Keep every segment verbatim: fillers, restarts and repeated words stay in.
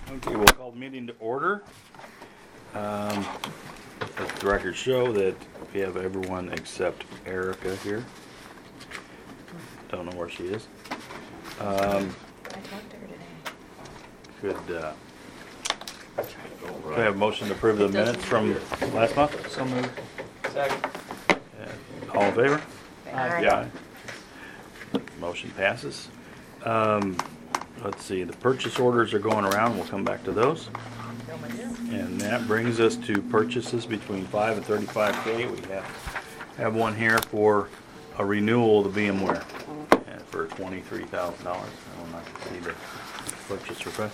Okay, we'll call the meeting to order. Um, let the record show that we have everyone except Erica here. Don't know where she is. Um, I talked to her today. could, uh, could I have a motion to approve the minutes from last month? So moved. Second. Uh, All in favor? Aye. Yeah. Motion passes. Um, let's see, the purchase orders are going around. We'll come back to those. And that brings us to purchases between five and thirty-five K. We have, have one here for a renewal of the VMware uh, for twenty-three thousand dollars. I will not see the purchase request.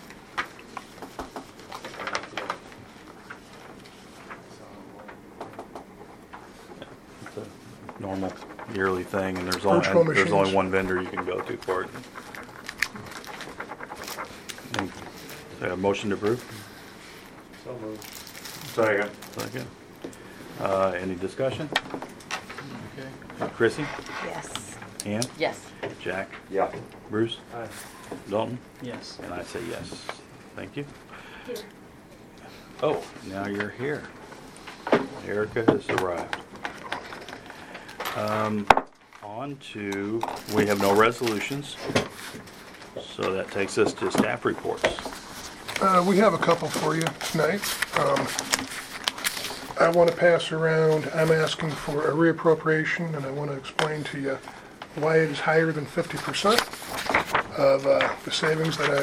It's a normal yearly thing, and there's only, Virtual and there's only machines. one vendor you can go to for it. And, uh, motion to approve? So moved. Second. Second. Uh, any discussion? Okay. Uh, Chrissy? Yes. Ann? Yes. Jack? Yeah. Bruce? Aye. Dalton? Yes. And I say yes. Thank you. Oh, now you're here. Erica has arrived. Um, on to, we have no resolutions, so that takes us to staff reports. Uh, we have a couple for you tonight. Um, I want to pass around, I'm asking for a reappropriation, and I want to explain to you why it is higher than fifty percent of uh, the savings that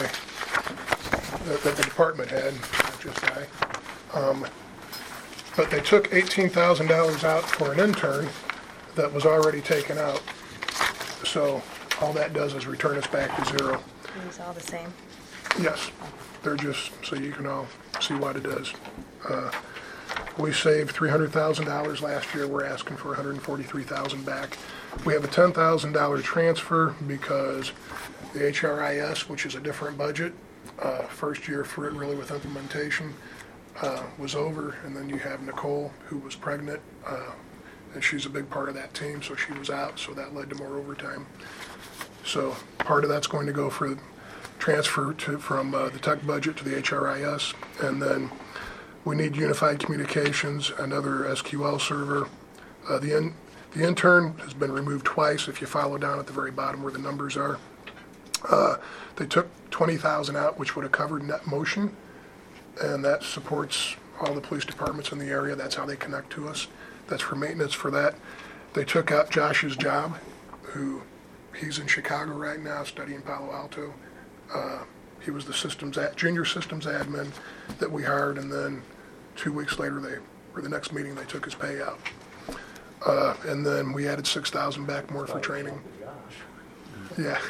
I, that that the department had, not just I. Um, But they took eighteen thousand dollars out for an intern that was already taken out. So all that does is return us back to zero. It was all the same. Yes, they're just, so you can all see what it is. Uh, We saved three hundred thousand dollars last year, we're asking for one hundred forty-three thousand dollars back. We have a ten thousand dollars transfer because the H R I S, which is a different budget, uh, first year for it really with implementation, uh, was over, and then you have Nicole, who was pregnant, uh, and she's a big part of that team, so she was out, so that led to more overtime. So part of that's going to go for transfer to, from uh, the tech budget to the H R I S, and then we need unified communications, another S Q L server. Uh, the, in, the intern has been removed twice, if you follow down at the very bottom where the numbers are. Uh, they took twenty thousand out, which would have covered NetMotion, and that supports all the police departments in the area. That's how they connect to us. That's for maintenance for that. They took out Josh's job, who he's in Chicago right now studying Palo Alto. Uh, he was the systems ad, junior systems admin that we hired, and then two weeks later, they, or the next meeting, they took his pay out. Uh, and then we added six thousand back more for training. Yeah.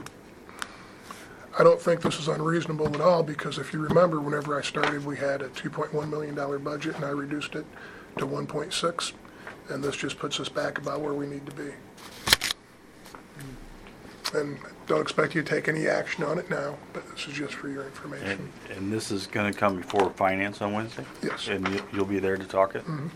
I don't think this is unreasonable at all, because if you remember, whenever I started, we had a two point one million dollars budget, and I reduced it to one point six, and this just puts us back about where we need to be. And don't expect you to take any action on it now, but this is just for your information. And, and this is gonna come before finance on Wednesday? Yes. And you, you'll be there to talk it? Mhm.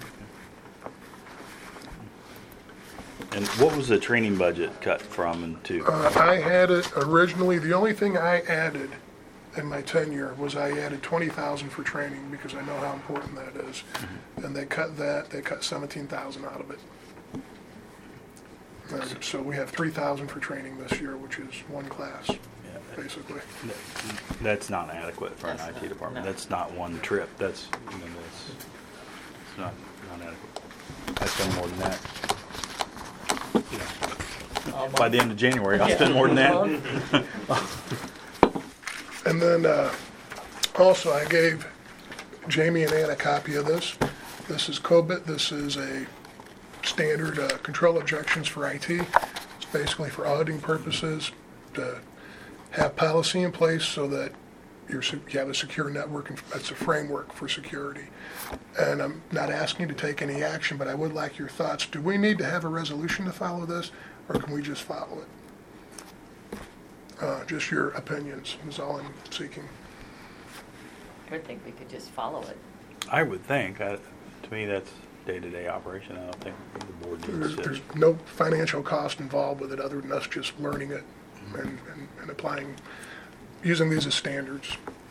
And what was the training budget cut from and to? Uh, I had it originally, the only thing I added in my tenure was I added twenty thousand for training, because I know how important that is. And they cut that, they cut seventeen thousand out of it. And so we have three thousand for traiing this year, which is one class, basically. That's not adequate for an I That's T not- department. no. That's not one trip. That's, you know, that's, it's not, not adequate. I spend more than that. By the end of January, I'll spend more than that. And then uh, also I gave Jamie and Ann a copy of this. This is COBIT. This is a standard uh, control objections for I T. It's basically for auditing purposes, to have policy in place so that you're, se- you have a secure network, and it's a framework for security. And I'm not asking you to take any action, but I would like your thoughts. Do we need to have a resolution to follow this, or can we just follow it? Uh, just your opinions is all I'm seeking. I would think we could just follow it. I would think, uh, to me, that's day-to-day operation. I don't think the board There's, needs there's to. no financial cost involved with it other than us just learning it and, and, and applying, using these as standards.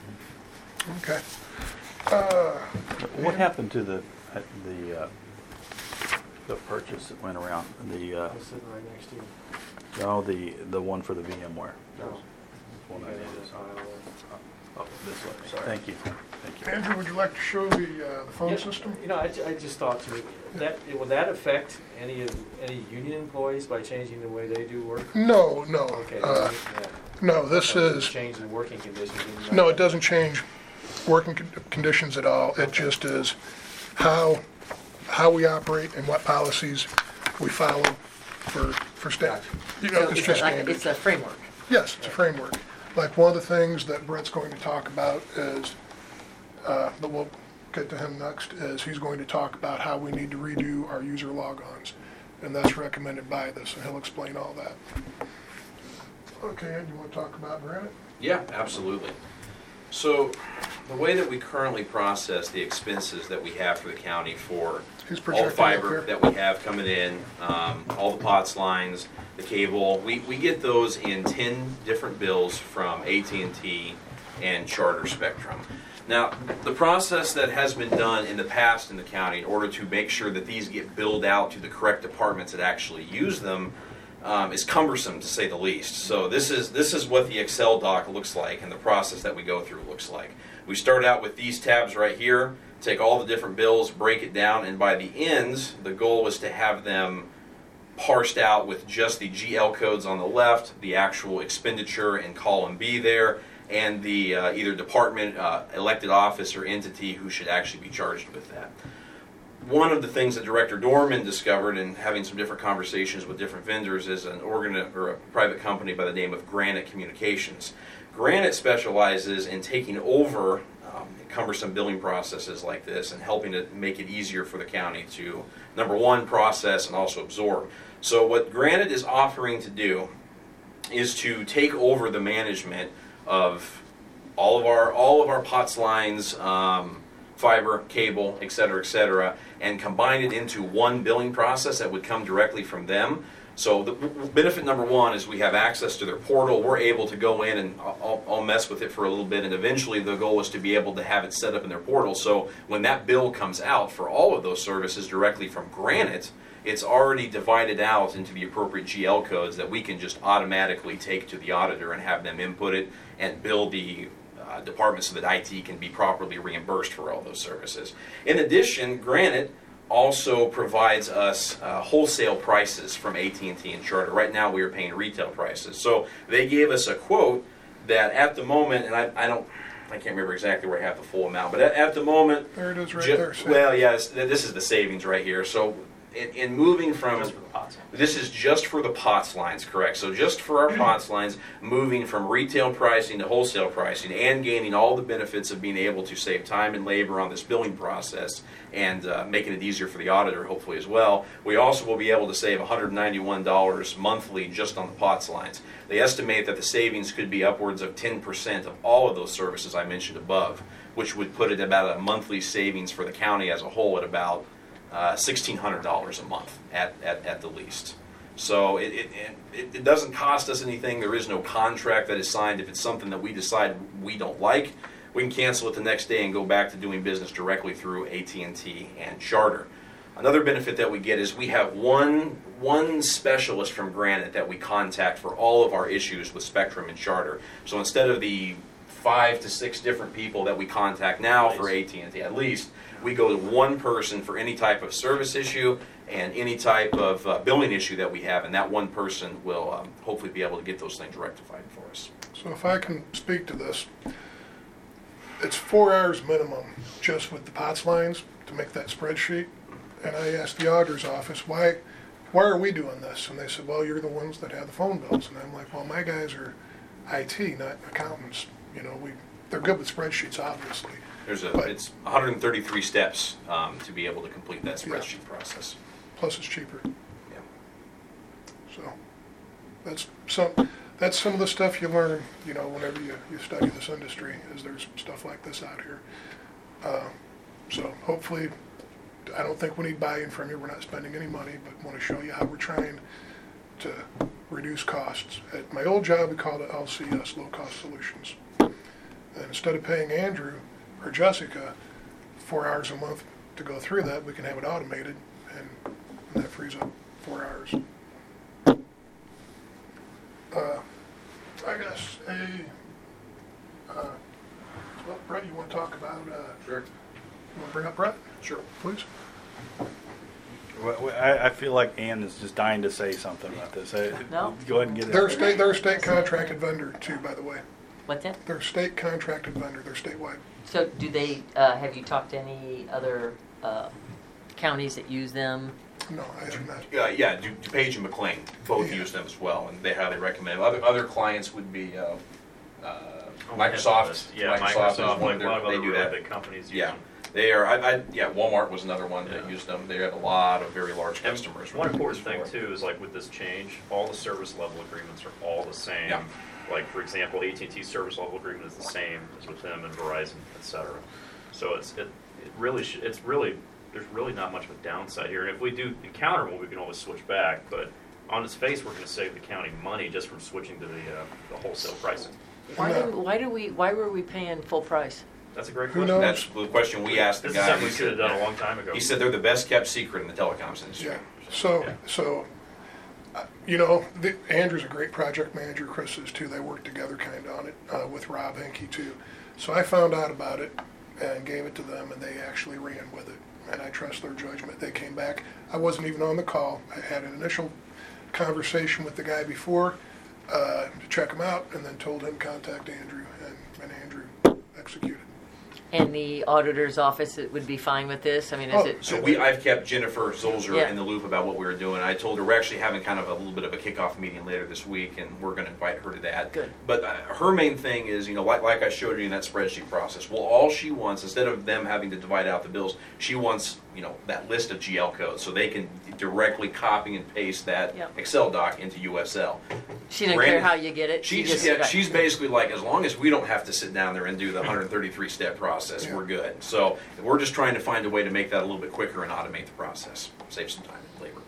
Okay. Uh, What happened to the, uh, the, uh, the purchase that went around, the, uh, I was sitting right next to you. no, the, the one for the VMware? No. One You I got it in noticed. the file. Oh, this way. Sorry. Thank you, thank you. Andrew, would you like to show the, uh, the phone Yeah, system? You know, I, ju- I just thought to me, that, will that affect any of, any union employees by changing the way they do work? No, no. Okay. Uh, yeah. no, this Okay, is, Change in working conditions. no, it doesn't change working con- conditions at all. It just is how, how we operate and what policies we follow for, for staff. You know, So it's it's just like, standard. it's a framework. Yes, it's a framework. Like, one of the things that Brett's going to talk about is, uh, that we'll get to him next, is he's going to talk about how we need to redo our user logons. And that's recommended by this, and he'll explain all that. Okay, Ed, you want to talk about Granite? Yeah, absolutely. So the way that we currently process the expenses that we have for the county for He's all the projecting up fiber here. that we have coming in, um, all the POTS lines, the cable, we, we get those in ten different bills from A T and T and Charter Spectrum. Now, the process that has been done in the past in the county in order to make sure that these get billed out to the correct departments that actually use them um, is cumbersome, to say the least. So this is this is what the Excel doc looks like, and the process that we go through looks like. We start out with these tabs right here, take all the different bills, break it down, and by the end, the goal was to have them parsed out with just the G L codes on the left, the actual expenditure in column B there, and the uh, either department, uh, elected office, or entity who should actually be charged with that. One of the things that Director Dorman discovered in having some different conversations with different vendors is an organ or a private company by the name of Granite Communications. Granite specializes in taking over um, cumbersome billing processes like this and helping to make it easier for the county to, number one, process and also absorb. So what Granite is offering to do is to take over the management of all of our all of our POTS lines, um, fiber, cable, et cetera, et cetera, and combine it into one billing process that would come directly from them. So the benefit number one is we have access to their portal. We're able to go in and I'll, I'll mess with it for a little bit, and eventually the goal is to be able to have it set up in their portal. So when that bill comes out for all of those services directly from Granite, it's already divided out into the appropriate G L codes that we can just automatically take to the auditor and have them input it and bill the uh, department so that I T can be properly reimbursed for all those services. In addition, Granite also provides us uh, wholesale prices from A T and T and Charter. Right now we are paying retail prices. So they gave us a quote that at the moment, and I, I don't, I can't remember exactly where I have the full amount, but at, at the moment, There it is right ju- there. Sam. well, yes, this is the savings right here. So in, in moving from Just for the POTS. this is just for the POTS lines, correct? So just for our POTS lines, moving from retail pricing to wholesale pricing and gaining all the benefits of being able to save time and labor on this billing process and uh, making it easier for the auditor, hopefully, as well. We also will be able to save one hundred ninety-one dollars monthly just on the POTS lines. They estimate that the savings could be upwards of ten percent of all of those services I mentioned above, which would put it about a monthly savings for the county as a whole at about Uh, one thousand six hundred dollars a month at, at, at the least. So it, it, it, it doesn't cost us anything. There is no contract that is signed. If it's something that we decide we don't like, we can cancel it the next day and go back to doing business directly through A T and T and Charter. Another benefit that we get is we have one, one specialist from Granite that we contact for all of our issues with Spectrum and Charter. So instead of the five to six different people that we contact now for A T and T, at least, we go to one person for any type of service issue and any type of uh, billing issue that we have, and that one person will um, hopefully be able to get those things rectified for us. So if I can speak to this, it's four hours minimum just with the POTS lines to make that spreadsheet. And I asked the auditor's office, why, why are we doing this? And they said, well, you're the ones that have the phone bills. And I'm like, well, my guys are I T, not accountants. You know, we they're good with spreadsheets, obviously. There's a, But- it's one hundred thirty-three steps um, to be able to complete that spreadsheet process. Plus, it's cheaper. Yeah. So that's some that's some of the stuff you learn, you know, whenever you, you study this industry, is there's stuff like this out here. Uh, so hopefully, I don't think we need buy-in from you. We're not spending any money, but want to show you how we're trying to reduce costs. At my old job, we called it L C S, Low Cost Solutions. And instead of paying Andrew or Jessica, four hours a month to go through that, we can have it automated, and, and that frees up four hours. Uh, I guess a, uh, well, Brett, you want to talk about, uh, Sure. you want to bring up Brett, Sure. please? Well, well, I, I feel like Ann is just dying to say something about this. I- No. Go ahead and get it. They're a state, they're a state contracted vendor too, by the way. What's that? They're a state contracted vendor, they're statewide. So do they, uh, have you talked to any other, uh, counties that use them? No, I have not. Yeah, yeah, Du- DuPage and McLean both Yeah. use them as well, and they highly recommend them. Other, other clients would be, uh, uh, Oh, Microsoft. Yeah, Microsoft Microsoft is is one one of of their, other they do really that. big companies use Yeah, them. they are, I, I, yeah, Walmart was another one that Yeah. used them. They have a lot of very large And customers. one with important them thing as well. too is like with this change, all the service level agreements are all the same. Yeah. Like for example, A T and T service level agreement is the same as with them and Verizon, et cetera. So it's, it, it really should, it's really, there's really not much of a downside here. And if we do encounter one, we can always switch back, but on its face, we're gonna save the county money just from switching to the, uh, the wholesale pricing. Why No. do, why do we, why were we paying full price? That's a great Who question. knows? That's the question we asked the This is guy. something He we should have said- done a long time ago. He said they're the best kept secret in the telecoms industry. Yeah, so, Yeah. so, uh, you know, the, Andrew's a great project manager, Chris is too, they work together kind of on it, uh, with Rob Henke too. So I found out about it and gave it to them, and they actually ran with it, and I trust their judgment. They came back, I wasn't even on the call, I had an initial conversation with the guy before, uh, to check him out, and then told him contact Andrew, and, and Andrew executed. And the auditor's office would be fine with this? I mean, is Oh, it? So we, I've kept Jennifer Zolzer Yeah. in the loop about what we were doing. I told her we're actually having kind of a little bit of a kickoff meeting later this week, and we're going to invite her to that. Good. But uh, her main thing is, you know, like, like I showed you in that spreadsheet process. Well, all she wants, instead of them having to divide out the bills, she wants, you know, that list of G L codes so they can directly copy and paste that Yep. Excel doc into U S L. She didn't Brandon- care how you get it? she She's just- yeah, she's basically like, as long as we don't have to sit down there and do the one hundred thirty-three step process, Yeah. we're good. So we're just trying to find a way to make that a little bit quicker and automate the process, save some time and labor.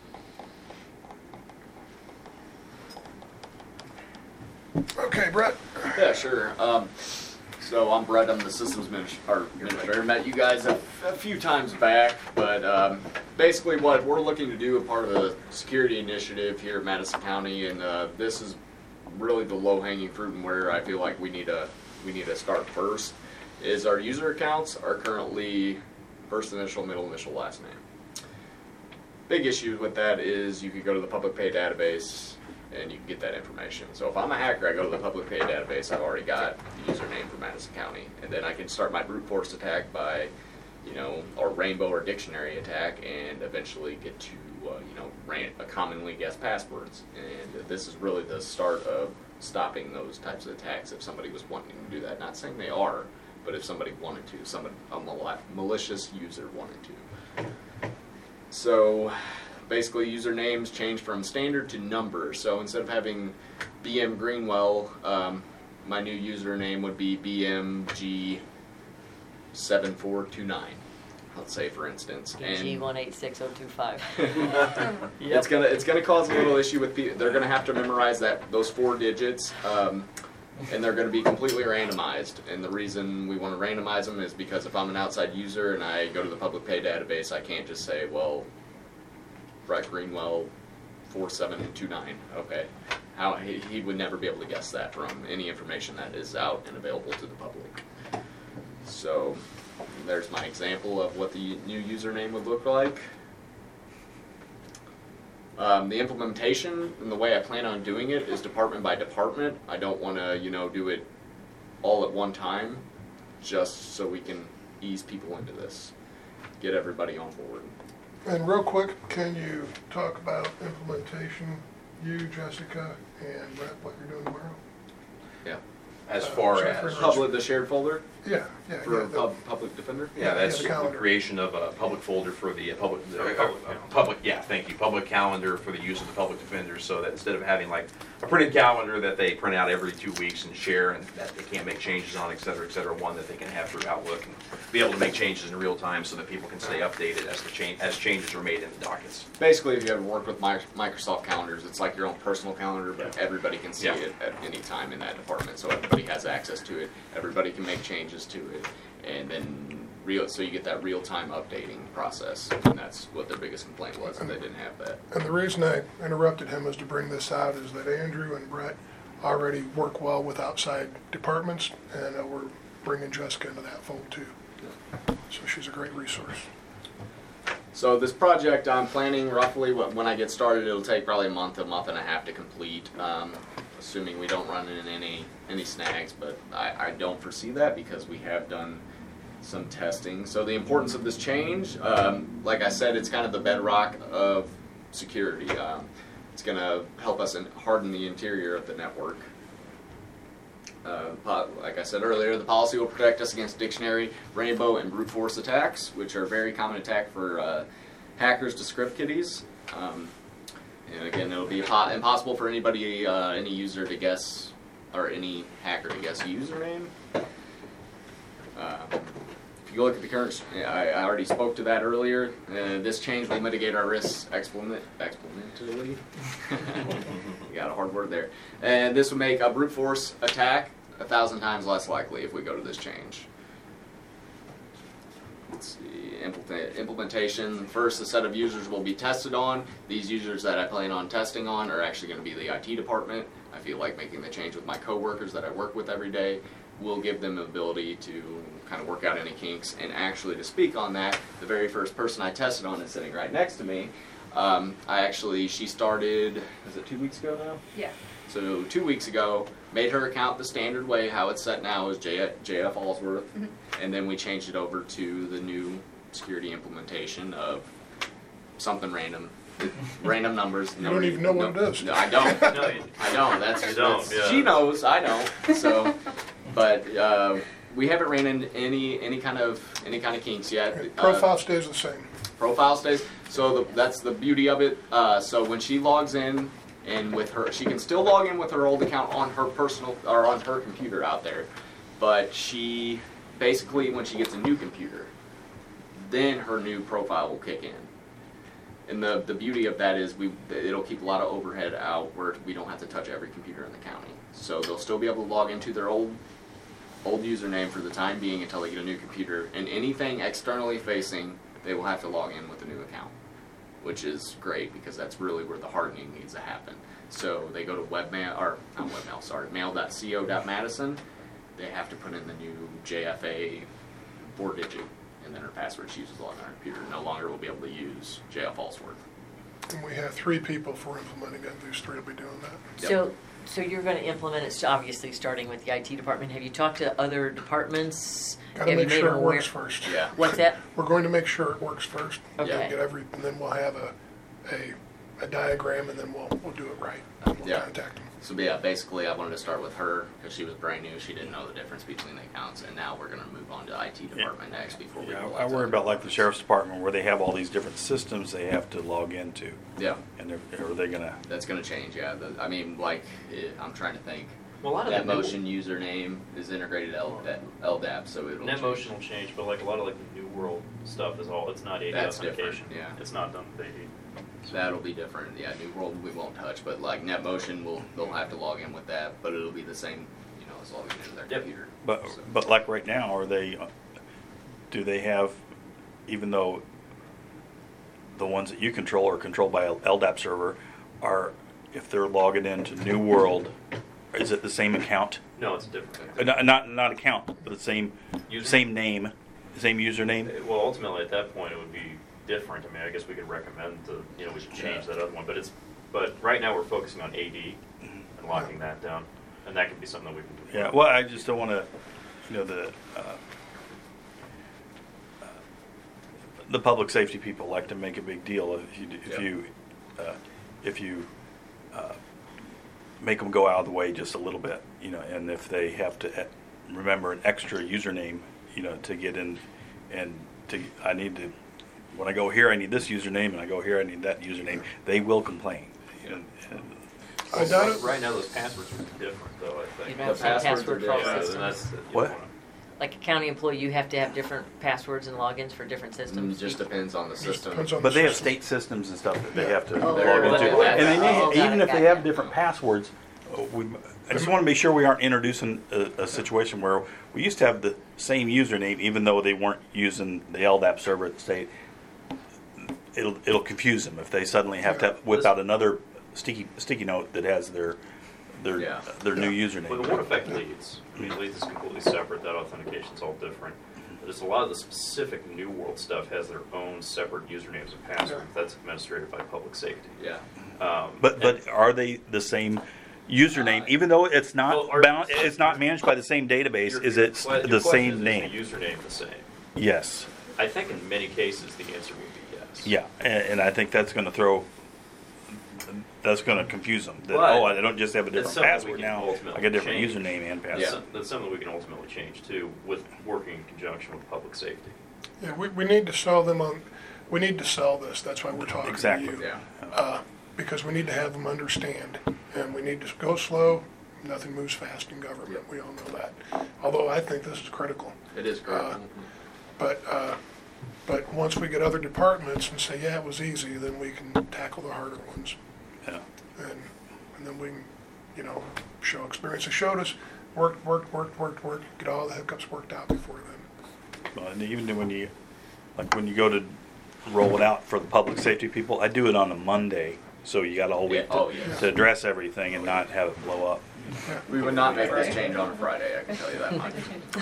Okay, Brett, Yeah, sure. Um, so I'm Brett. I'm the systems administ- or administrator. Met you guys a, a few times back, but um, basically what we're looking to do, a part of the security initiative here at Madison County, and uh, this is really the low-hanging fruit and where I feel like we need to we need to start first. Is our user accounts are currently first initial, middle initial, last name. Big issue with that is you could go to the public pay database and you can get that information. So if I'm a hacker, I go to the public pay database, I've already got the username for Madison County, and then I can start my brute force attack by, you know, or rainbow or dictionary attack, and eventually get to, uh, you know, ran- uh, commonly guessed passwords. And this is really the start of stopping those types of attacks if somebody was wanting to do that. Not saying they are, but if somebody wanted to, somebody, a mal- malicious user wanted to. So basically usernames change from standard to number. So instead of having B M Greenwell, um, my new username would be B M G seven four two nine. Let's say, for instance. G one eight six zero two five. It's gonna it's gonna cause a little issue with people. They're gonna have to memorize that those four digits, um, and they're gonna be completely randomized. And the reason we want to randomize them is because if I'm an outside user and I go to the public pay database, I can't just say, well, Brett Greenwell four seven two nine. Okay, how he, he would never be able to guess that from any information that is out and available to the public. So there's my example of what the new username would look like. Um, the implementation and the way I plan on doing it is department by department. I don't want to, you know, do it all at one time, just so we can ease people into this, get everybody on board. and real quick, can you talk about implementation, you, Jessica, and Brett, what you're doing tomorrow? Yeah. As Uh, far so as for- Public, the shared folder Yeah, yeah, for yeah. the- pub, public defender. yeah, that's the the calendar. creation of a public folder for the uh, public, For uh, public uh, calendar. public, yeah, thank you, public calendar for the use of the public defenders, so that instead of having like a printed calendar that they print out every two weeks and share and that they can't make changes on, et cetera, et cetera, one that they can have through Outlook and be able to make changes in real time so that people can stay updated as the change, as changes are made in the dockets. Basically, if you ever worked with Mi- Microsoft calendars, it's like your own personal calendar, but Yeah. everybody can see Yeah. it at any time in that department, so everybody has access to it. Everybody can make changes to it, and then real. So you get that real time updating process, and that's what their biggest complaint was. That they didn't have that. And the reason I interrupted him is to bring this out is that Andrew and Brett already work well with outside departments, and uh, we're bringing Jessica into that fold too. So she's a great resource. So this project, I'm planning roughly, wh- when I get started, it'll take probably a month, a month and a half to complete, um, assuming we don't run into any, any snags, but I, I don't foresee that because we have done some testing. So the importance of this change, um, like I said, it's kind of the bedrock of security. Um, it's going to help us in harden the interior of the network. Uh, po- like I said earlier, the policy will protect us against dictionary, rainbow, and brute force attacks, which are a very common attack for uh, hackers to script kiddies. Um, and again, it'll be po- impossible for anybody, uh, any user to guess, or any hacker to guess a username. Uh, if you look at the current, I, I already spoke to that earlier. Uh, this change will mitigate our risks exponent, exponentially. You got a hard word there. And this will make a brute force attack a thousand times less likely if we go to this change. Let's see, implement, implementation. First, a set of users will be tested on. These users that I plan on testing on are actually going to be the I T department. I feel like making the change with my coworkers that I work with every day will give them the ability to kind of work out any kinks. And actually, to speak on that, the very first person I tested on is sitting right next to me. Um, I actually, she started, is it two weeks ago now? Yeah. So two weeks ago, made her account the standard way. How it's set now is J F Allsworth, mm-hmm. and then we changed it over to the new security implementation of something random, random numbers. You don't even know what it is. No, I don't. No, you- I don't. That's, You don't, that's yeah. she knows. I don't. So, but uh, we haven't ran into any any kind of any kind of kinks yet. Uh, Profile stays the same. profile stays. So the, that's the beauty of it. Uh, so when she logs in, and with her, she can still log in with her old account on her personal or on her computer out there, but she basically, when she gets a new computer, then her new profile will kick in. And the the beauty of that is we it'll keep a lot of overhead out where we don't have to touch every computer in the county. So they'll still be able to log into their old old username for the time being until they get a new computer, and anything externally facing, they will have to log in with a new account, which is great because that's really where the hardening needs to happen. So they go to webmail, or not webmail, sorry, mail dot co dot madison. They have to put in the new J F A four digit, and then her password she uses on her computer no longer will be able to use J F Allsworth. And we have three people for implementing it. These three will be doing that. Yep. So, so you're going to implement it, so obviously starting with the I T department. Have you talked to other departments? Got to Have you make made sure them it aware- works first. Yeah. What's that? We're going to make sure it works first. Okay. And get every, and then we'll have a, a, a diagram, and then we'll we'll do it right. And we'll Yeah. contact them. So yeah, basically I wanted to start with her because she was brand new. She didn't know the difference between the accounts, and now we're going to move on to I T department next before we. Yeah, roll I out to worry other about like the departments. sheriff's department where they have all these different systems they have to log into. Yeah, And they're, are they gonna, that's going to change. Yeah, the, I mean, like it, I'm trying to think. Well, a lot of That the new- motion username is integrated L D A P, so it'll. Net change. motion will change, but like a lot of like the new world stuff is all, it's not A D That's authentication. different, yeah. It's not done with A D. That'll be different. Yeah, New World we won't touch, but like NetMotion, will they'll have to log in with that, but it'll be the same, you know, as logging into their Yep. computer. but, So- but like right now, are they, uh, do they have, even though the ones that you control are controlled by a L D A P server, are, if they're logging into New World, is it the same account? No, it's a different. Uh, Not, not, not account, but the same, User- same name, same username? Well, ultimately, at that point, it would be different. I mean, I guess we could recommend the, you know, we should change Yeah. that other one, but it's, but right now we're focusing on A D and locking that down, and that could be something that we can do. Yeah, well, I just don't wanna, you know, the, uh, uh, the public safety people like to make a big deal if you, if Yeah. you, uh, if you, uh, make them go out of the way just a little bit, you know, and if they have to uh, remember an extra username, you know, to get in, and to, I need to, when I go here, I need this username, and I go here, I need that username, they will complain. And- and- I doubt it. Right now, those passwords are different, though, I You think. don't have the same passwords are password for all different. Yeah, systems? and that's, you What? don't wanna- Like a county employee, you have to have different passwords and logins for different Mm, systems? just depends on the Just system. depends on But the they have system. state systems and stuff that they have to Oh, log They're- into. but- And they may, oh, got even it, if got they it. have different passwords, we, I just want to be sure we aren't introducing a, a situation where we used to have the same username, even though they weren't using the L D A P server at the state. It'll it'll confuse them if they suddenly have to whip out another sticky sticky note that has their their Yeah. their new username. Well, it won't affect leads. I mean, leads is completely separate. That authentication's all different. There's a lot of the specific New World stuff has their own separate usernames and passwords. That's administrated by public safety. Yeah. Um, But but are they the same username, Uh, even though it's not well, are- bound, it's not managed by the same database? your- Is your it que- your the question same is, name? Is the username the same? Yes. I think in many cases the answer would be yes. Yeah, and, and I think that's going to throw. That's going to confuse them. That, But oh, I don't just have a different something we password can now. ultimately I got a different change. username and That's, password. some- that's something we can ultimately change too, with working in conjunction with public safety. Yeah, we, we need to sell them on, we need to sell this, that's why we're talking to Exactly. you. Yeah. Uh, because we need to have them understand, and we need to go slow, nothing moves fast in government, we all know that. Although I think this is critical. It is great. Uh, But, uh, but once we get other departments and say, yeah, it was easy, then we can tackle the harder ones. Yeah. And, and then we can, you know, show experience. It showed us, worked, worked, worked, worked, worked, get all the hiccups worked out before then. Well, and even when you, like when you go to roll it out for the public safety people, I do it on a Monday, so you got a whole week Yeah. Oh, to, yeah. to address everything and not have it blow up. We would not make this change on a Friday, I can tell you that much.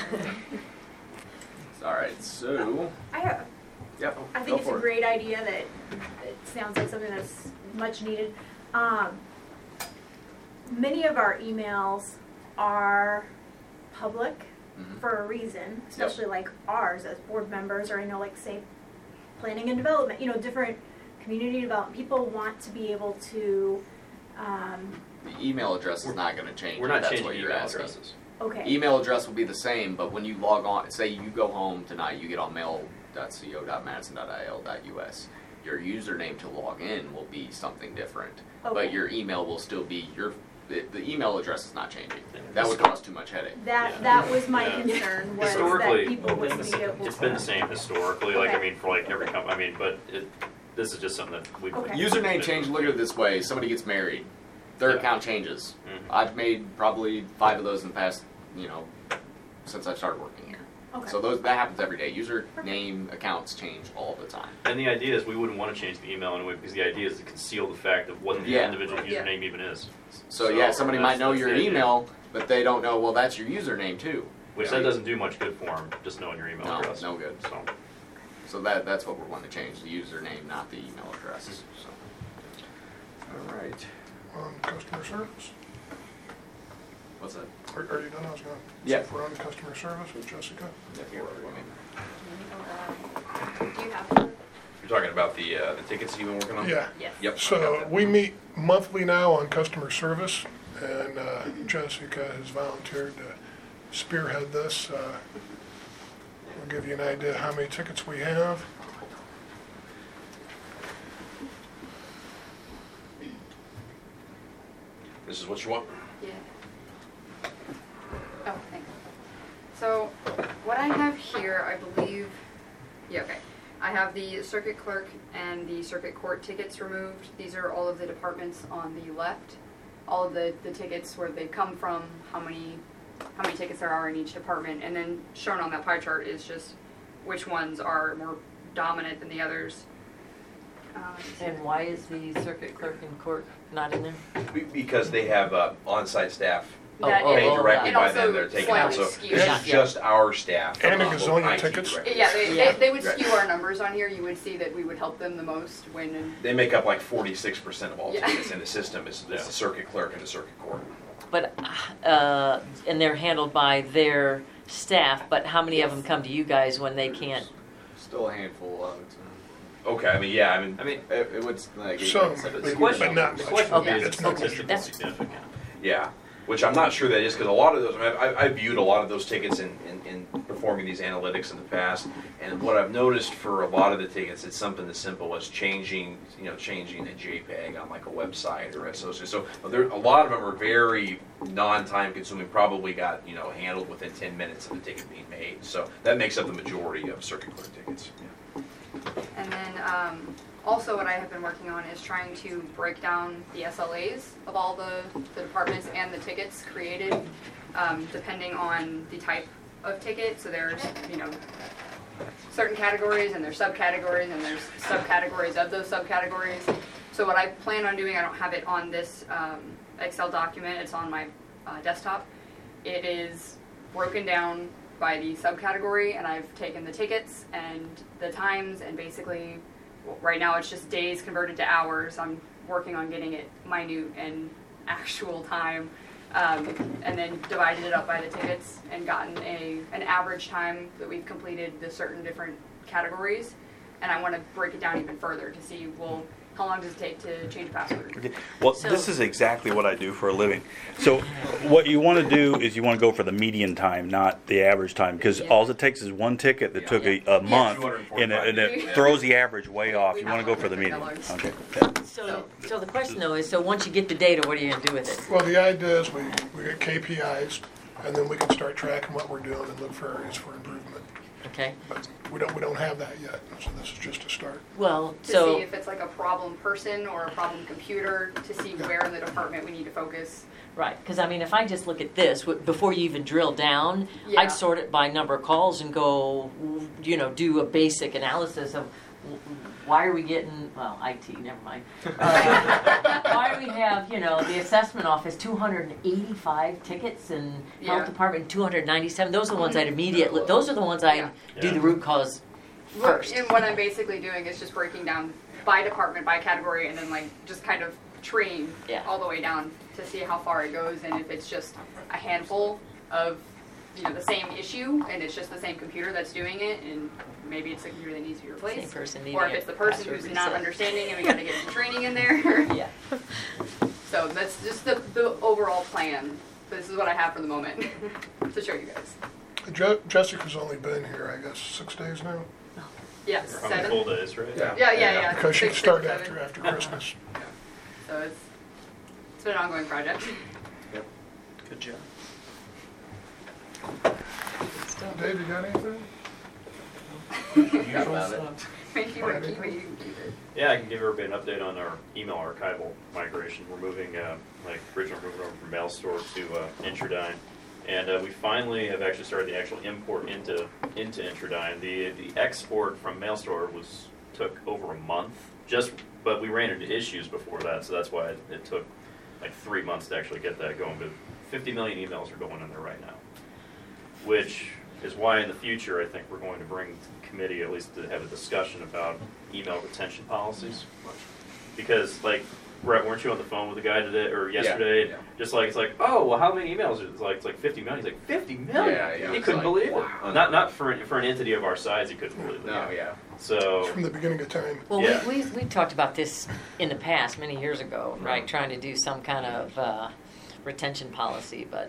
All right, so, I have, yep, I go think it's a for it. great idea that it sounds like something that's much needed. Um, many of our emails are public Mhm. for a reason, especially like ours as board members, or I know like say planning and development, you know, different community development. People want to be able to, um, The email address is not gonna change. We're if not that's changing what you're email asking. addresses. okay. Email address will be the same, but when you log on, say you go home tonight, you get on mail dot co dot madison dot i l dot u s. Your username to log in will be something different, Okay. but your email will still be your. The, the email address is not changing. Yeah. That would cause too much headache. That, Yeah. that was my Yeah. concern, was that Historically, people would it's, be able to. it's been the same historically. Like I Okay. mean, for like every company. I mean, but it, this is just something that we've. Okay. Username change. Look at it this way: somebody gets married, their Yeah. account changes. Mhm. I've made probably five of those in the past, you know, since I started working here. Okay. So those that happens every day. Username accounts change all the time. And the idea is we wouldn't want to change the email anyway because the idea is to conceal the fact of what the Yeah. individual Yeah. username even is. So, So yeah, somebody that's- might know that's your the idea. email, but they don't know. Well, that's your username too. Which Yeah. that doesn't do much good for them, just knowing your email No, address. no good. So, So that that's what we're wanting to change: the username, not the email address. So. All right. On customer service. What's that? Are, are you done? I was gonna, Yeah. so if we're on customer service with Jessica. Yeah, here, I mean, Do you have to? You're talking about the, uh, the tickets you've been working on? Yeah. Yes. Yep. I got So that. we meet monthly now on customer service, and uh, Jessica has volunteered to spearhead this. Uh, We'll give you an idea how many tickets we have. This is what you want? Yeah. Oh, thanks. So, what I have here, I believe, yeah, okay. I have the circuit clerk and the circuit court tickets removed. These are all of the departments on the left. All of the, the tickets, where they come from, how many, how many tickets there are in each department. And then shown on that pie chart is just which ones are more dominant than the others. Um, And why is the circuit clerk in court not in there? Be- Because they have uh, on-site staff that oh, paid oh, directly it by also them, they're taking out, so slightly this skews. is just our staff. And the uh, gazonia I T tickets? directors. Yeah, they, Yeah. They, they would Right. skew our numbers on here. You would see that we would help them the most when. They make up like forty-six percent of all Yeah. tickets in the system, is is Yeah. the circuit clerk and the circuit court. But, uh, and they're handled by their staff, but how many of them come to you guys when they can't? still a handful of it. Okay, I mean, yeah, I mean, I mean, It, it would like Some, it said, but it's the question, but not the much. question would be, Okay. is it It's not statistically That's- significant? yeah, which I'm not sure that is, because a lot of those, I mean, I, I viewed a lot of those tickets in, in, in performing these analytics in the past, and what I've noticed for a lot of the tickets, it's something as simple as changing, you know, changing a JPEG on like a website or associated. So there, a lot of them are very non-time consuming, probably got, you know, handled within ten minutes of the ticket being made. So that makes up the majority of circuit clerk tickets. Yeah. And then um, also what I have been working on is trying to break down the S L As of all the, the departments and the tickets created, um, depending on the type of ticket. So there's, you know, certain categories and there's subcategories and there's subcategories of those subcategories. So what I plan on doing, I don't have it on this um, Excel document, it's on my uh, desktop. It is broken down by the subcategory, and I've taken the tickets and the times, and basically well, right now it's just days converted to hours. I'm working on getting it minute and actual time, um, and then divided it up by the tickets and gotten a an average time that we've completed the certain different categories. And I want to break it down even further to see, well, how long does it take to change a password? Okay. Well, So- this is exactly what I do for a living. So what you want to do is you want to go for the median time, not the average time, because Yeah. all it takes is one ticket that took a, a month, and it, and it Yeah. throws the average way off. We You want to have go for the median. colors. Okay. Yeah. So, so the question though is, so once you get the data, what are you gonna do with it? Well, the idea is we, we get K P Is, and then we can start tracking what we're doing and look for areas for improvement. Okay, But we don't, we don't have that yet, so this is just a start. well, To see so, if it's like a problem person or a problem computer, to see where in the department we need to focus. right, because I mean, if I just look at this, w- before you even drill down, Yeah. I'd sort it by number of calls and go, you know, do a basic analysis of w- why are we getting, well, I T, never mind. Uh, Why do we have, you know, the assessment office, two hundred eighty-five tickets, and Yeah. health department, two hundred ninety-seven? Those are the ones I'd immediately, those are the ones I'd Yeah. do Yeah. the root cause first. And what I'm basically doing is just breaking down by department, by category, and then like just kind of treeing Yeah. all the way down to see how far it goes, and if it's just a handful of, you know, the same issue, and it's just the same computer that's doing it, and maybe it's the computer that needs to be Same replaced. person needing Or if a it's the person password who's not reset. understanding and we gotta get some training in there. Yeah. So that's just the, the overall plan. This is what I have for the moment to show you guys. Je- Jessica's only been here, I guess, six days now, Yeah, From the seven. full days, right? Yeah. Yeah, yeah, yeah. because she Six, six, started seven. after, after Christmas. So it's, it's been an ongoing project. Good job. Dave, you got anything? Got about it. If you want to keep it, you can keep it. Yeah, I can give everybody an update on our email archival migration. We're moving, uh, like, originally moving over from MailStore to uh, Introdyne. And uh, we finally have actually started the actual import into into Introdyne. The the export from MailStore was took over a month, just but we ran into issues before that, so that's why it, it took like three months to actually get that going. But fifty million emails are going in there right now, which is why in the future I think we're going to bring to the committee at least to have a discussion about email retention policies, because like. Brett, weren't you on the phone with the guy today or yesterday? yeah. Just like it's like, oh well, how many emails? It's like it's like fifty million. He's like fifty million. Yeah, yeah. He It's couldn't like, believe wow. it. Not not for an, for an entity of our size, he couldn't believe it. No, yeah. So From the beginning of time. Well, Yeah. we, we, we talked about this in the past, many years ago, right? Trying to do some kind of uh, retention policy, but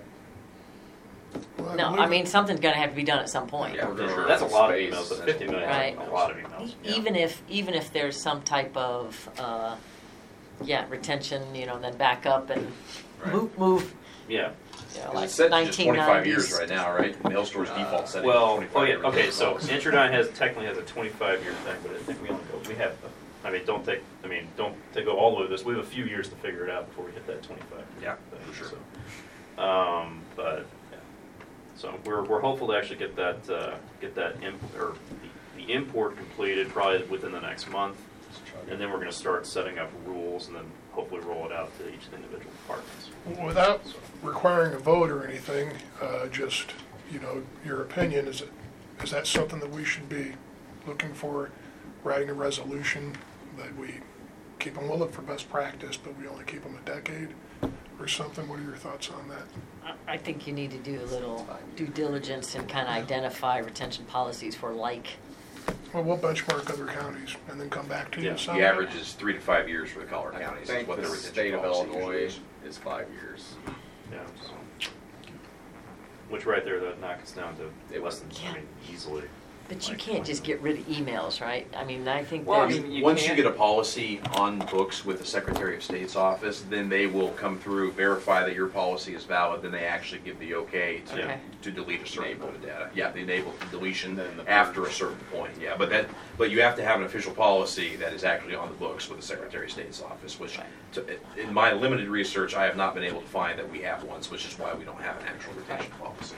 Well, no, believe I it. mean, something's going to have to be done at some point. Yeah, we're gonna run that's a out lot of space. emails. But That's fifty million Right. is a lot of emails. E- Yeah. Even if even if there's some type of uh, yeah retention, you know, then back up and Right. move move. Yeah. You know, It's like set to just nineteen twenty-five years nineties. right now, right? Mailstore's default setting. Well, is twenty-five oh yeah, years. okay. So Introdyne has technically has a twenty-five year thing, but I think we only go. We have. I mean, don't take. I mean, don't take go all the way with this. We have a few years to figure it out before we hit that twenty-five. Yeah, thing, for sure. So, um, but yeah. So we're we're hopeful to actually get that uh, get that imp, or the, the import completed probably within the next month, and then we're going to start setting up rules, and then hopefully roll it out to each of the individual departments. Without requiring a vote or anything, uh, just, you know, your opinion, is it, is that something that we should be looking for, writing a resolution that we keep them, we'll look for best practice, but we only keep them a decade or something? What are your thoughts on that? I- I think you need to do a little due diligence and kind of identify retention policies for like. Well, we'll benchmark other counties and then come back to you. Yeah. Sound The right? average is three to five years for the Collier I counties. think Is what the their retention state of policy usually Illinois is. is five years. Yeah. So, which right there that knock us down to less than I mean easily But you can't just get rid of emails, right? I mean, I think Well, I there's, mean, you once you can't- get a policy on books with the Secretary of State's office, then they will come through, verify that your policy is valid, then they actually give the okay to, Okay. to delete a certain amount of data. Yeah, they enable deletion Then the after a purge. certain point, yeah, but that, but you have to have an official policy that is actually on the books with the Secretary of State's office, which, to, in my limited research, I have not been able to find that we have one, which is why we don't have an actual retention policy.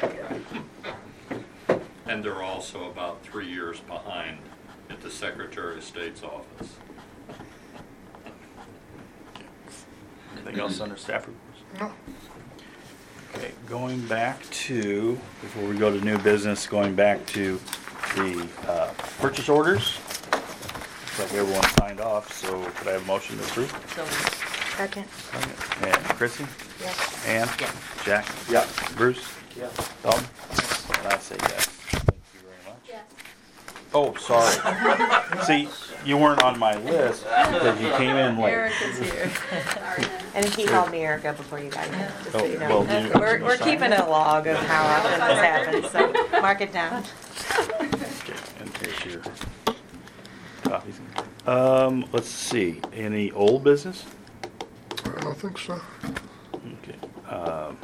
And they're also about three years behind at the Secretary of State's office. Anything else under staff reports? No. Okay, going back to, before we go to new business, going back to the uh, purchase orders. Looks like everyone signed off, so could I have a motion to approve? so, Second. And Chrissy? Yes. Ann? Yeah. Jack? Yeah. Bruce? Yeah. Dalton? And I say yes. Thank you very much. Yes. Oh, sorry. See, you weren't on my list because you came in late. Erica's here. Sorry then. And he called me Erica before you got here, just so Oh, you know. well, you- We're, we're keeping a log of how often this happens, so mark it down. Okay, and here's your copies. Um, let's see, any old business? I don't think so. Okay. Um,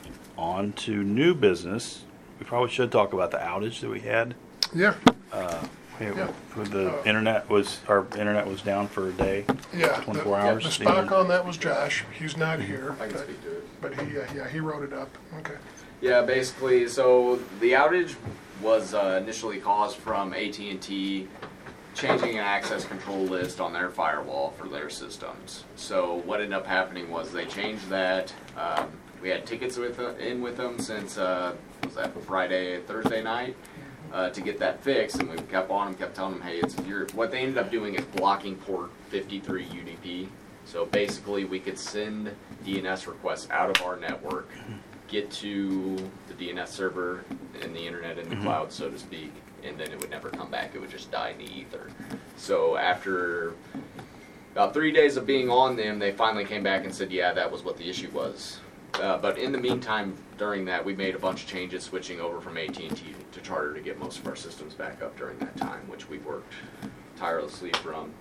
on to new business. We probably should talk about the outage that we had. Yeah, Uh, we- Yeah. with the Uh, internet was, our internet was down for a day. yeah. the- twenty-four hours. The stock on that was Josh. He's not here, I can but, speak to it. but he, uh, yeah, he wrote it up. Okay. Yeah, basically, so the outage was uh, initially caused from A T and T changing an access control list on their firewall for their systems. So what ended up happening was they changed that. Um, we had tickets with uh, in with them since uh, was that Friday, Thursday night uh, to get that fixed, and we kept on them, kept telling them, hey, it's your. What they ended up doing is blocking port fifty-three U D P. So basically, we could send D N S requests out of our network, get to the D N S server and the internet in the Mhm. cloud, so to speak, and then it would never come back. It would just die in the ether. So after about three days of being on them, they finally came back and said, yeah, that was what the issue was. Uh, but in the meantime, during that, we made a bunch of changes, switching over from A T and T to Charter to get most of our systems back up during that time, which we worked tirelessly from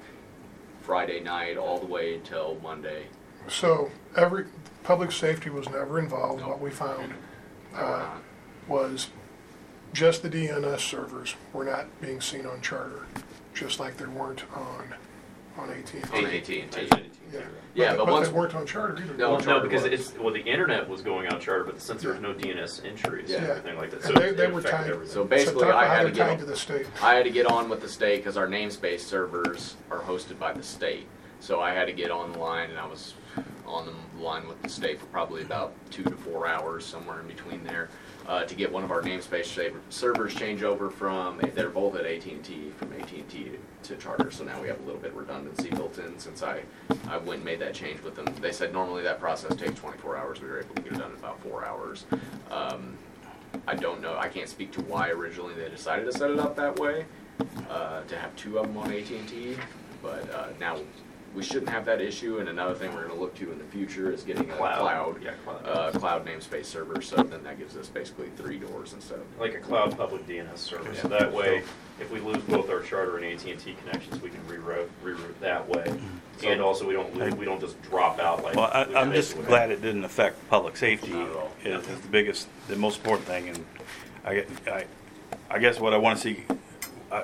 Friday night all the way till Monday. So every, public safety was never involved. What we found No, we're uh, not. was just the D N S servers were not being seen on Charter, just like there weren't on, on A T and T. A T and T. Yeah, Yeah, but but once- they weren't on Charter either. No, Well, no, Charter because was. it's, well, the internet was going out Charter, but since there was no D N S entries Yeah. and everything like that, so And they- it they were affected tied. everything. So basically, So talk I about how had to they're get tied on, to the state. I had to get on with the state because our namespace servers are hosted by the state. So I had to get on the line, and I was on the line with the state for probably about two to four hours, somewhere in between there, uh, to get one of our namespace saver- servers change over from. They're both at A T and T, from A T and T to Charter. So now we have a little bit of redundancy built in. Since I I went and made that change with them, they said normally that process takes twenty-four hours. We were able to get it done in about four hours. Um, I don't know. I can't speak to why originally they decided to set it up that way, uh, to have two of them on A T and T. But uh, now we shouldn't have that issue. And another thing we're going to look to in the future is getting a Cloud. cloud, Yeah, cloud. uh, cloud namespace server. So then that gives us basically three doors instead of. Like a cloud public D N S server, so Yeah. that way, if we lose both our Charter and A T and T connections, we can reroute, reroute that way. And also, we don't, lose- we don't just drop out like. Well, I, we I'm just basically glad have. it didn't affect public safety. Not at all. Is, is the biggest, the most important thing, and I, I, I guess what I want to see, uh,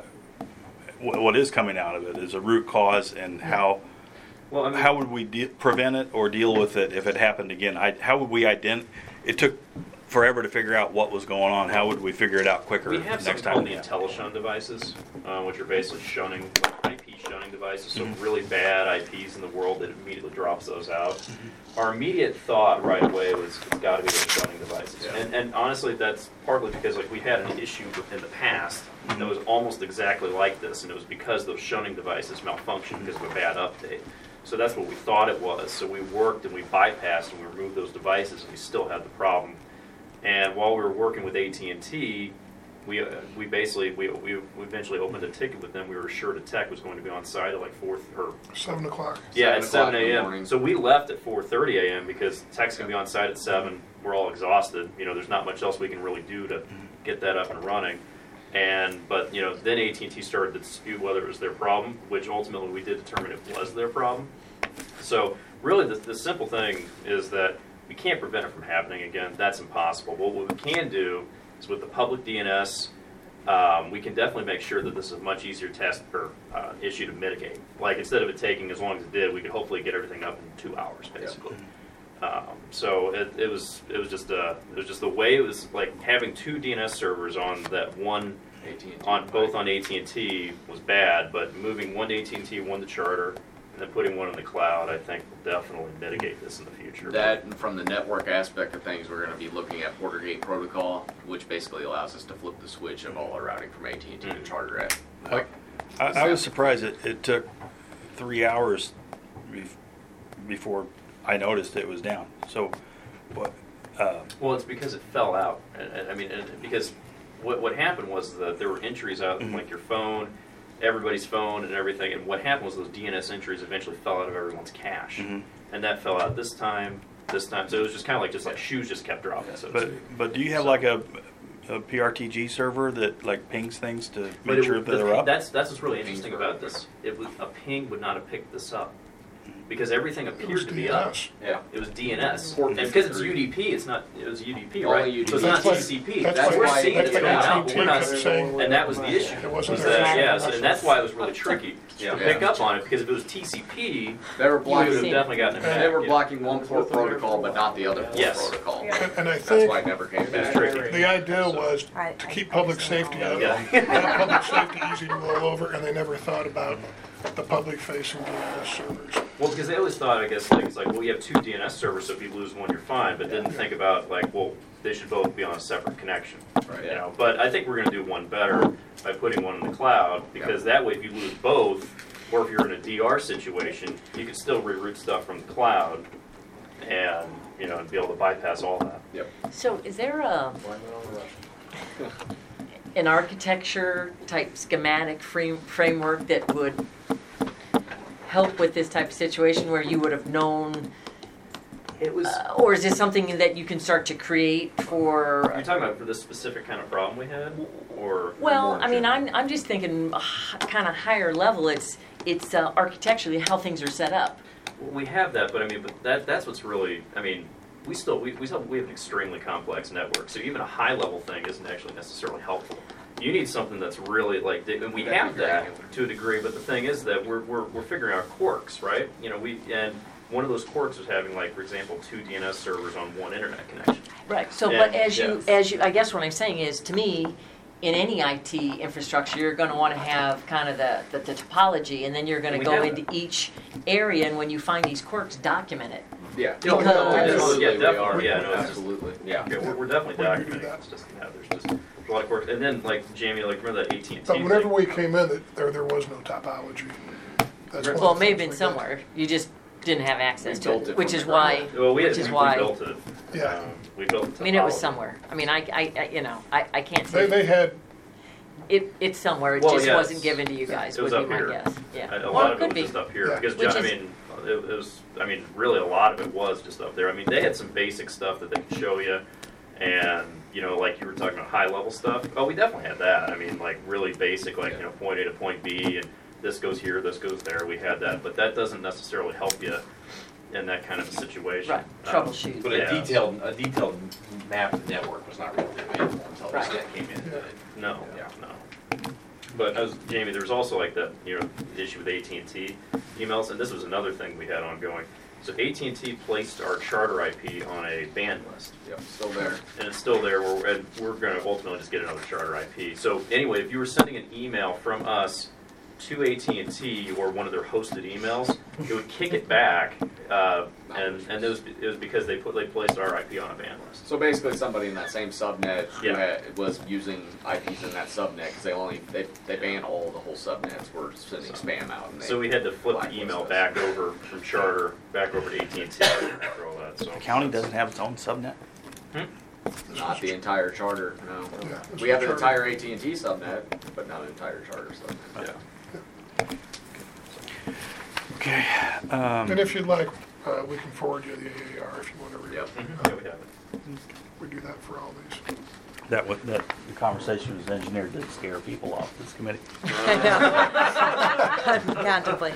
what, what is coming out of it is a root cause and how, Well, I mean, how would we de- prevent it or deal with it if it happened again? I, how would we ident? It took forever to figure out what was going on. How would we figure it out quicker we have next something time? called the IntelliShun devices, uh, which are basically shunning, like I P shunning devices, so really bad I Ps in the world that immediately drops those out. Our immediate thought right away was it's got to be those shunning devices, Yeah. and, and honestly, that's partly because like we had an issue in the past that was almost exactly like this, and it was because those shunning devices malfunctioned because of a bad update. So that's what we thought it was. So we worked and we bypassed and we removed those devices, and we still had the problem. And while we were working with A T and T, we uh, we basically we, we we eventually opened a ticket with them. We were sure that tech was going to be on site at like four or Seven o'clock. yeah at Seven seven o'clock in the a.m. morning. So we left at four thirty a.m. because tech's gonna be on site at seven. We're all exhausted. You know, there's not much else we can really do to get that up and running. And but you know, then A T and T started to dispute whether it was their problem, which ultimately we did determine it was their problem. So really, the, the simple thing is that we can't prevent it from happening again. That's impossible. But what we can do is with the public D N S, um, we can definitely make sure that this is a much easier test or uh, issue to mitigate. Like instead of it taking as long as it did, we could hopefully get everything up in two hours, basically. Um, so it, it was it was just uh, it was just the way it was like having two D N S servers on that one A T and T. on both on A T and T was bad, but moving one to A T and T, one to Charter, and then putting one in the cloud, I think will definitely mitigate this in the future. That, and from the network aspect of things, we're going to be looking at Portergate Protocol, which basically allows us to flip the switch of all our routing from A T and T to Charter at. I, I, I was surprised it, it took three hours bef- before I noticed it was down. So, what? Uh, Well, it's because it fell out. And, and, I mean, and because what what happened was that there were entries out of Mhm. like your phone, everybody's phone, and everything. And what happened was those D N S entries eventually fell out of everyone's cache, Mhm. and that fell out this time, this time. So it was just kind of like just like shoes just kept dropping. So to but speak. but do you have like a, a P R T G server that like pings things to But make it sure would- that the they're thing- up? That's that's what's really Pings interesting were about up. this. It was a ping would not have picked this up because everything It was appeared to be D N up. S. Yeah. It was D N S, Port and because it's fifty-three. U D P, it's not. It was U D P, Only right? U D P. So it's not That's what- T C P. that's That's we're why- seeing that's it's what going out, A T and but T we're not. kept saying. And that was the issue. It wasn't was their that, fault. yeah, so, and that's why it was really tricky Yeah. to pick up on it because if it was T C P, They were you would have blocking. definitely gotten it back. They were yeah. blocking one port protocol, but not the other port Yes. protocol. And, and I That's think why it never came It's back. tricky. the idea was I- to I- keep I public understand safety all out, Yeah. have public safety easy to roll over, and they never thought about the public-facing D N S servers. Well, because they always thought, I guess, like it's like, well, you have two D N S servers, so if you lose one, you're fine. But didn't think about like, well, they should both be on a separate connection. Right. You know, but I think we're going to do one better by putting one in the cloud because that way, if you lose both, or if you're in a D R situation, you can still reroute stuff from the cloud, and you know, and be able to bypass all that. Yep. So is there a, an architecture type schematic frame, framework that would help with this type of situation where you would have known, It was. uh, or is this something that you can start to create for? You're talking about for this specific kind of problem we had, or Well, more in I mean, general? I'm I'm just thinking kind of higher level. It's it's uh, architecturally how things are set up. Well, we have that, but I mean, but that that's what's really. I mean, we still we we still we have an extremely complex network, so even a high level thing isn't actually necessarily helpful. You need something that's really like, and we have that to a degree. But the thing is that we're we're we're figuring out quirks, right? You know, we and one of those quirks is having, like, for example, two D N S servers on one internet connection. Right. So, Yeah, but as you yeah. as you, I guess what I'm saying is, to me, in any I T infrastructure, you're going to want to have kind of the, the, the topology, and then you're going to We go have into each area, and when you find these quirks, document it. Yeah. Because- Absolutely, Yeah, we definitely, are. yeah, no, it's just- Absolutely. Yeah. Yeah, we're, we're definitely We can do documenting. that. It's just, yeah, there's just a lot of quirks. And then, like, Jamie, like, remember that A T and T But whenever thing? we came in, that there, there was no topology. That's one of Well, the it may have things been we did. somewhere. You just didn't have access We to built it, it which from is the why. ground Well, we had which is we why- built it. Yeah. Um, we built the I mean, it was topology. somewhere. I mean, I, I, I you know, I, I can't They, say they had, it. It's somewhere. It Well, just yes. wasn't given to you guys. It was would up be my here. guess. Yeah. A, a well, lot it of could it be. was just up here Yeah. because Which John, I is- mean, it, it was. I mean, really, a lot of it was just up there. I mean, they had some basic stuff that they could show you, and you know, like you were talking about high level stuff. Oh, we definitely had that. I mean, like really basic, like you know, point A to point B, and this goes here, this goes there. We had that, but that doesn't necessarily help you in that kind of a situation. Right. Um, Troubleshoot. But a Yeah. detailed, a detailed map of the network was not really available until Right. this came in. Yeah. No, Yeah. no. But as Jamie, there was also like that, you know, the issue with A T and T emails, and this was another thing we had ongoing. So A T and T placed our charter I P on a ban list, Yep. Still there. and it's still there. We're, and we're going to ultimately just get another charter I P. So anyway, if you were sending an email from us to A T and T or one of their hosted emails, it would kick it back, uh, and and it was it was because they put they placed our I P on a ban list. So basically, somebody in that same subnet who Yeah. had, was using I Ps in that subnet because they only they they ban all the whole subnets were sending spam out. And they, So we had to flip the blacklist email us. back over from charter back over to A T and T after all that. So The county doesn't have its own subnet? Not the entire charter. No. Yeah, it's We have an charter. entire A T and T subnet, but not an entire charter subnet. Yeah. Okay. Um, and if you'd like, uh, we can forward you the A A R if you want to read Yep. it. Mhm. Yeah, we have it. We do that for all these. That was, that, the conversation was engineered to scare people off this committee. I know. Contemplate.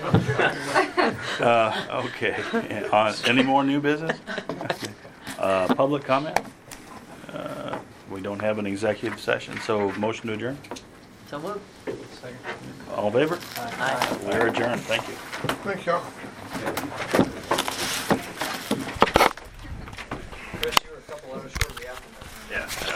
Uh, okay, And on, any more new business? Uh, public comment? Uh, we don't have an executive session, so motion to adjourn? So move. All in favor? Aye. We're adjourned, thank you. Thank y'all.